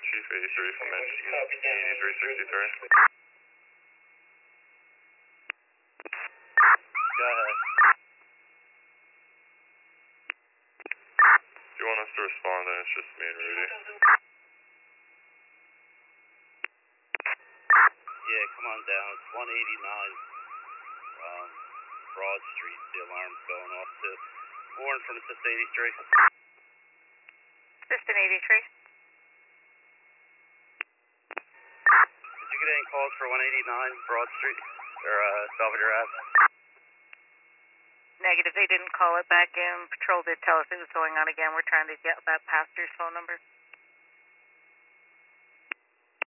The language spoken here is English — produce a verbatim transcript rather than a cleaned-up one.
Chief eighty-three from eighty-three sixty-three. Go ahead. Do you want us to respond, then it's just me and Rudy? Yeah, come on down. It's one eighty-nine um, Broad Street. The alarm's going off to Warren from Assist eighty-three. Assistant eighty-three. Did you get any calls for one eighty-nine Broad Street or uh, Belvedere Ave? Negative. They didn't call it back in. Patrol did tell us it was going on again. We're trying to get that pastor's phone number.